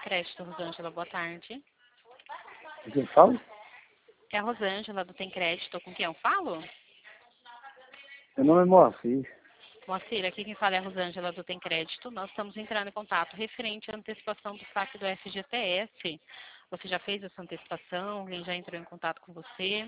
Crédito, Rosângela, boa tarde. Quem fala? É a Rosângela do Tem Crédito, com quem eu falo? Meu nome é Moacir. Moacir, aqui quem fala é a Rosângela do Tem Crédito. Nós estamos entrando em contato referente à antecipação do saque do FGTS. Você já fez essa antecipação? Alguém já entrou em contato com você?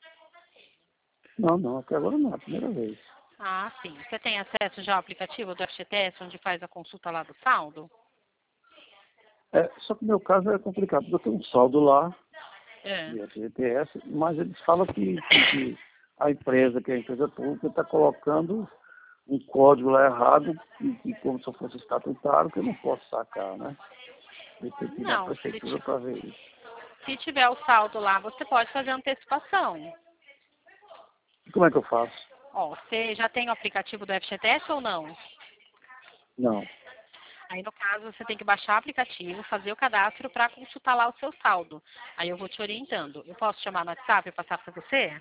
Não, até agora não, é a primeira vez. Ah, sim. Você tem acesso já ao aplicativo do FGTS, onde faz a consulta lá do saldo? Só que o meu caso é complicado, porque eu tenho um saldo lá, É. de FGTS, mas eles falam que a empresa, que é a empresa pública, está colocando um código lá errado, e como se eu fosse estatutário, que eu não posso sacar, né? Eu tenho que ir na Não, prefeitura para ver isso. se tiver o saldo lá, você pode fazer antecipação. E como é que eu faço? Ó, você já tem o aplicativo do FGTS ou não? Não. Aí, no caso, você tem que baixar o aplicativo, fazer o cadastro para consultar lá o seu saldo. Aí eu vou te orientando. Eu posso chamar no WhatsApp e passar para você?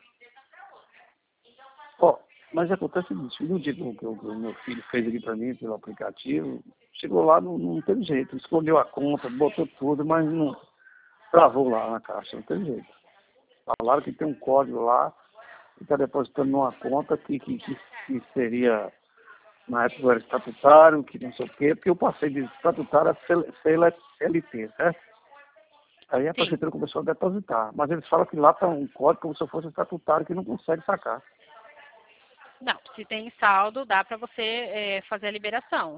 Ó, mas acontece o seguinte, no dia que o meu filho fez aqui para mim, pelo aplicativo, chegou lá, não teve jeito, escolheu a conta, botou tudo, mas não travou lá na caixa, não teve jeito. Falaram que tem um código lá, que está depositando numa conta que seria, na época era estatutário, que não sei o quê, porque eu passei de estatutário a CLT, certo? Aí a Sim. prefeitura começou a depositar, mas eles falam que lá está um código como se eu fosse estatutário que não consegue sacar. Não, se tem saldo, dá para você fazer a liberação.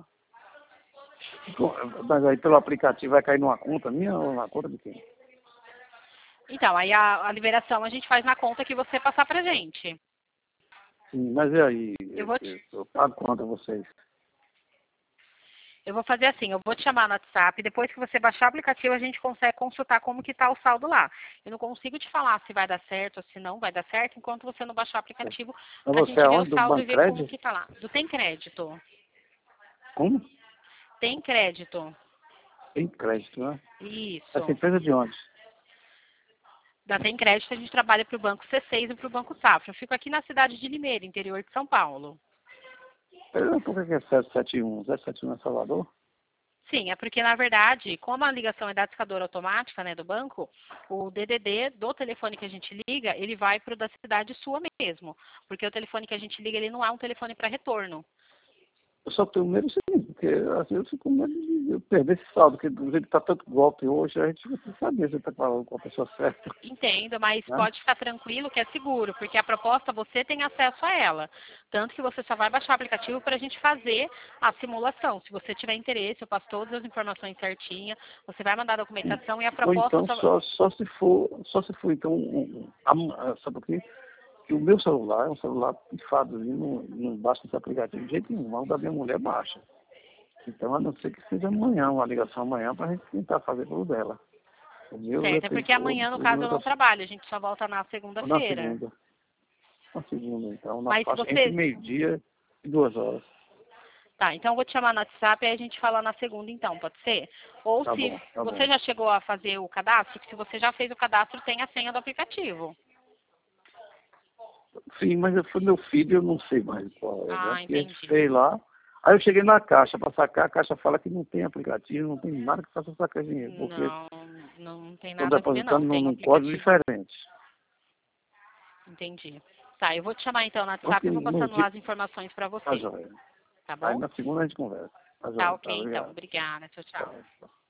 Mas aí pelo aplicativo vai cair numa conta minha ou na conta de quem? Então, aí a liberação a gente faz na conta que você passar pra gente. Sim, mas e aí? Eu vou, Eu pago quanto a vocês? eu vou fazer assim, eu vou te chamar no WhatsApp, depois que você baixar o aplicativo, a gente consegue consultar como que tá o saldo lá. Eu não consigo te falar se vai dar certo ou se não vai dar certo, enquanto você não baixar o aplicativo, Mas pra você gente é ver o onde? Do saldo e ver como Bancred? que tá lá. Do Tem Crédito. Como? Tem Crédito. Tem crédito, né? Essa Isso. empresa é de onde? Da Tem Crédito a gente trabalha para o Banco C6 e para o Banco Safra. Eu fico aqui na cidade de Limeira, interior de São Paulo. Por que é 771? 771 é Salvador? Sim, é porque, na verdade, como a ligação é da discadora automática, né, do banco, o DDD do telefone que a gente liga, ele vai para o da cidade sua mesmo. Porque o telefone que a gente liga, ele não é um telefone para retorno. Eu só tenho medo do seguinte, porque assim, eu fico com medo de eu perder esse saldo, porque do jeito que está tanto golpe hoje, a gente precisa saber se está falando com a pessoa certa, Entendo, mas né? pode ficar tranquilo que é seguro, porque a proposta você tem acesso a ela. Tanto que você só vai baixar o aplicativo para a gente fazer a simulação. Se você tiver interesse, eu passo todas as informações certinhas, você vai mandar a documentação e a Ou proposta então só... só se for então, sabe por quê? Que o meu celular é um celular pifado, não basta esse aplicativo de jeito nenhum, o da minha mulher baixa. Então, a não ser que seja amanhã, uma ligação amanhã, para a gente tentar fazer pelo dela. O meu já Certo, é tem porque amanhã, no caso, eu não trabalho, a gente só volta na na segunda-feira. segunda. Na segunda, então, na Mas se faixa entre você... meio-dia e 2 horas. Tá, então eu vou te chamar no WhatsApp e a gente fala na segunda então, pode ser? Ou Tá se bom, tá você bom. já chegou a fazer o cadastro, que se você já fez o cadastro, tem a senha do aplicativo. Sim, mas foi meu filho, eu não sei mais qual é, né? Ah, Porque a gente entendi. fez lá. Aí eu cheguei na caixa para sacar, a caixa fala que não tem aplicativo, não tem nada que faça sacar dinheiro, porque Não, não tem estão nada a ver não, depositando tem um num código aplicativo. diferente. Entendi. Tá, eu vou te chamar então no WhatsApp Ok, e vou no passando lá dia, as informações pra tá você, joia. tá Aí bom? na segunda a gente conversa. Tá Tá joia, tá, ok então, obrigado. obrigada, tchau, tchau. Tá, tá.